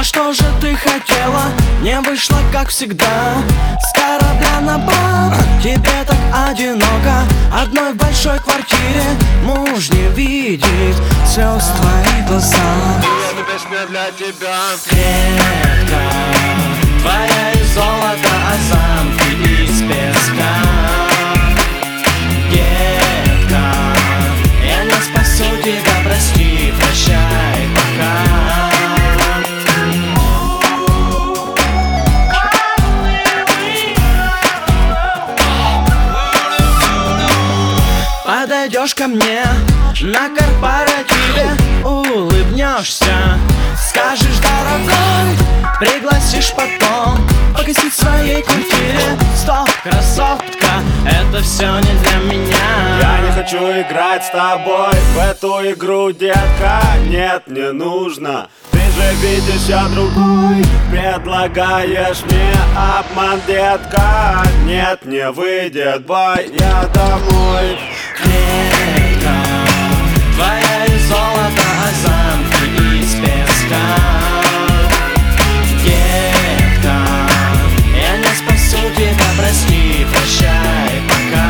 Но что же ты хотела? Не вышло, как всегда. С корабля на бал, тебе так одиноко. Одной в большой квартире муж не видит слез твоих глаза. Эта песня для тебя. Клетка твоя из золота, а замки из песка. Детка, я не спасу тебя, прости, прощай, пока. Подойдешь ко мне на корпоративе, улыбнешься, скажешь дорогой, пригласишь потом погасить в своей квартире. Стоп, красотка, это все не для меня. Я не хочу играть с тобой в эту игру, детка. Нет, не нужно. Ты же видишь, я другой. Предлагаешь мне обман, детка. Нет, не выйдет, бой, я домой. Клетка твоя из золота, а замки из песка. Детка, я не спасу тебя, прости, прощай, пока.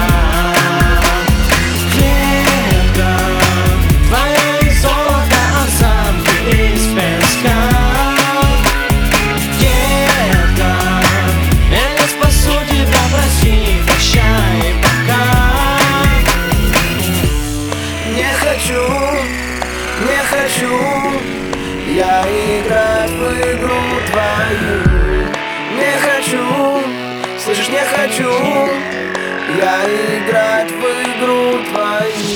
Клетка твоя из золота, а замки из песка. Детка, я не спасу тебя, прости, прощай, пока. Не хочу я играть в игру твою. Не хочу, слышишь, не хочу я играть в игру твою.